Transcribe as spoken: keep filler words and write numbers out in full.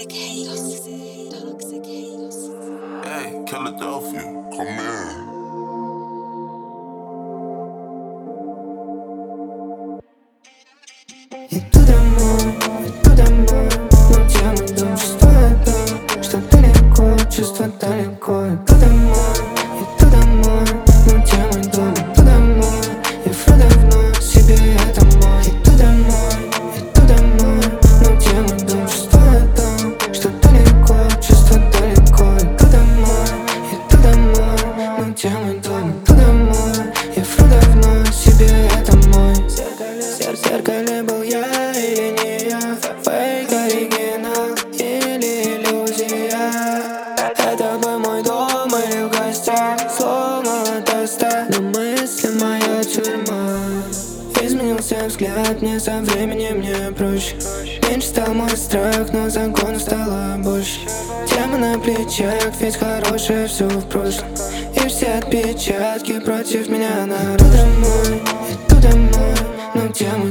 Toxic chaos. Toxic chaos. Hey, Philadelphia, come in. Иду домой, иду домой, но где мой дом? Чувствую то, что далеко, чувство далеко. Иду домой, иду домой, но где мой дом? Иду домой, я вру давно себе, это мой. Иду домой, иду домой, но где мой дом? Чувствую то, что далеко, чувство далеко. Иду домой, иду домой, но где мой дом? Иду домой, я вру давно себе, это мой. В зеркале был я или не я, фейк, оригинал или иллюзия. Это был мой дом или в гостях, словно тоста, но мысли моя тюрьма. Изменился взгляд, мне со временем мне проще. Меньше стал мой страх, но закону стало больше. Тема на плечах, ведь хорошее все в прошлом. И все отпечатки против меня народ. Иду домой, иду домой, но где мой